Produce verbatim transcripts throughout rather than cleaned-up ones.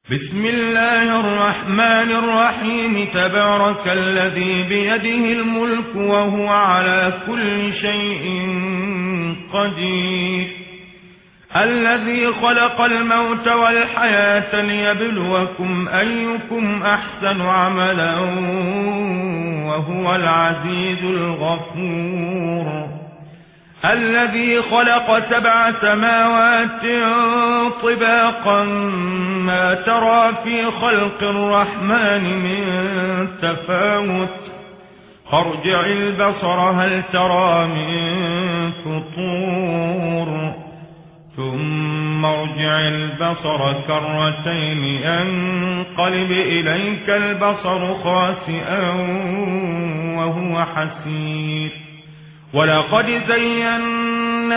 بسم الله الرحمن الرحيم تبارك الذي بيده الملك وهو على كل شيء قدير الذي خلق الموت والحياة ليبلوكم أيكم أحسن عملا وهو العزيز الغفور الذي خلق سبع سماوات طباقا ما ترى في خلق الرحمن من تفاوت فارجع البصر هل ترى من فطور ثم ارجع البصر كرتين ينقلب إليك البصر خاسئا وهو حسير ولقد زينا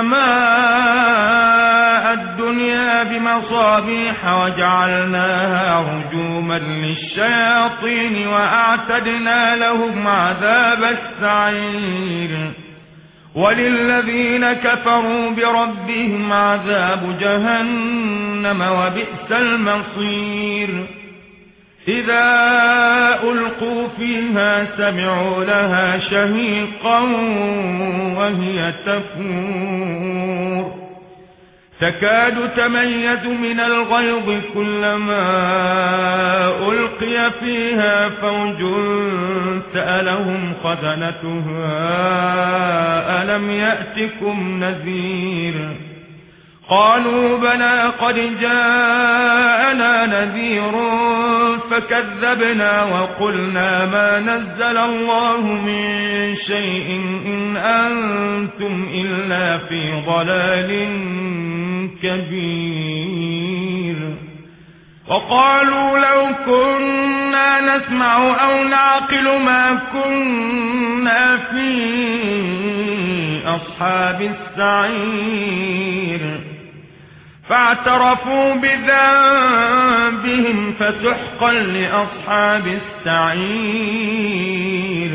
السماء الدنيا بمصابيح وجعلناها رجوما للشياطين وأعتدنا لهم عذاب السعير وللذين كفروا بربهم عذاب جهنم وبئس المصير إذا ألقوا فيها سمعوا لها شهيقا وهي تفور تكاد تميز من الغيظ كلما ألقي فيها فوج سألهم خزنتها ألم يأتكم نذير قالوا بلى قد جاءنا نذير فكذبنا وقلنا ما نزل الله من شيء إن أنتم إلا في ضلال كبير وقالوا لو كنا نسمع أو نعقل ما كنا في أصحاب السعير فاعترفوا بذنبهم فسحقا لأصحاب السعير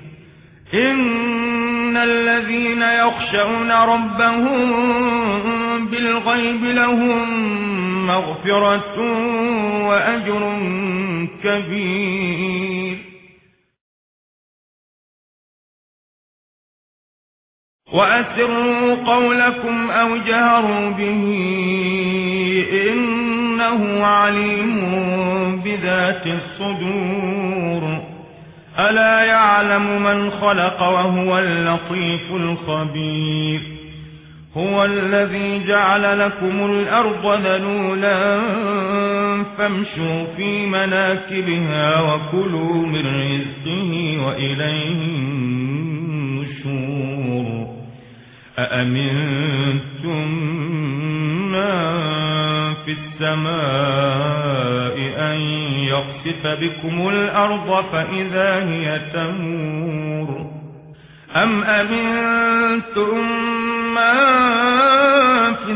إن الذين يخشون ربهم بالغيب لهم مغفرة وأجر كبير وأسروا قولكم أو جهروا به إنه عليم بذات الصدور ألا يعلم من خلق وهو اللطيف الخبير هو الذي جعل لكم الأرض ذلولا فامشوا في مناكبها وكلوا من رزقه وإليه النشور أأمنتم من في السماء أن يخسف بكم الأرض فإذا هي تمور أم أمنتم من في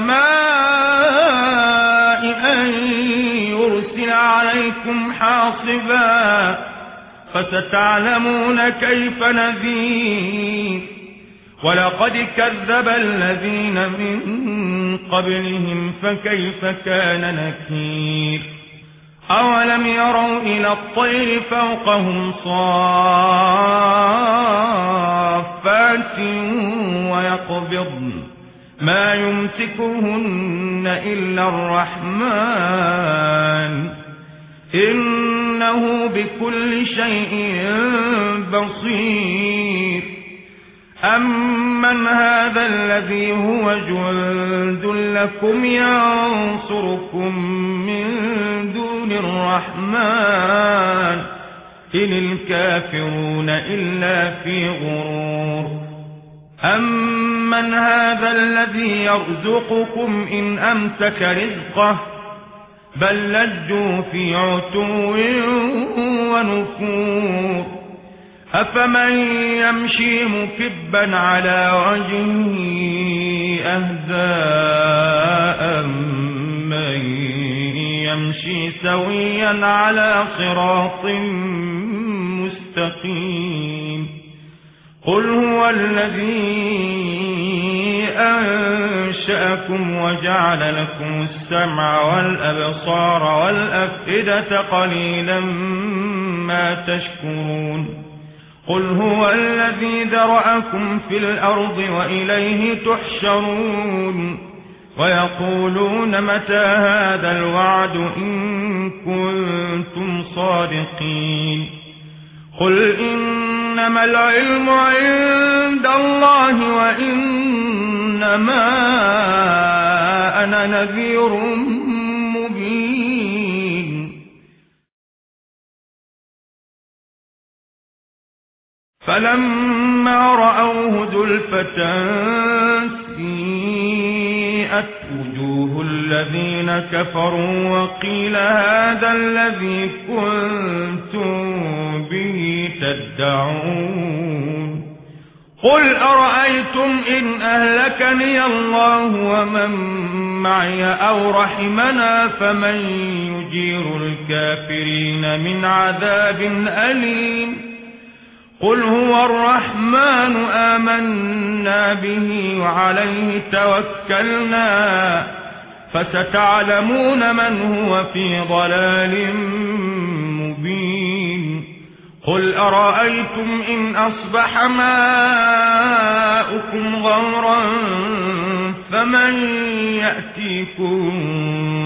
السماء أن يرسل عليكم حاصبا فستعلمون كيف نذير ولقد كذب الذين من قبلهم فكيف كان نكير أولم يروا إلى الطير فوقهم صافات ويقبضن ما يمسكهن إلا الرحمن إنه بكل شيء بصير أمن هذا الذي هو جند لكم ينصركم من دون الرحمن إن الكافرون إلا في غرور أمن هذا الذي يرزقكم إن أمسك رزقه بل لجوا في عتو ونفور أفمن يمشي مكبا على وجهه أهدى من يمشي سويا على صراط مستقيم قل هو الذي أنشأ أنشأكم وجعل لكم السمع والأبصار والأفئدة قليلا ما تشكرون قل هو الذي ذرأكم في الأرض وإليه تحشرون ويقولون متى هذا الوعد إن كنتم صادقين قل إنما العلم عند الله وإنما أنا نذير مبين فلما رأوه زلفة سيئت وجوه الذين كفروا وقيل هذا الذي كنتم به تدعون قل أرأيتم إن أهلكني الله ومن معي أو رحمنا فمن يجير الكافرين من عذاب أليم قل هو الرحمن آمنا به وعليه توكلنا فستعلمون من هو في ضلال مبين قل أرأيتم إن أصبح ماؤكم غورا فمن يأتيكم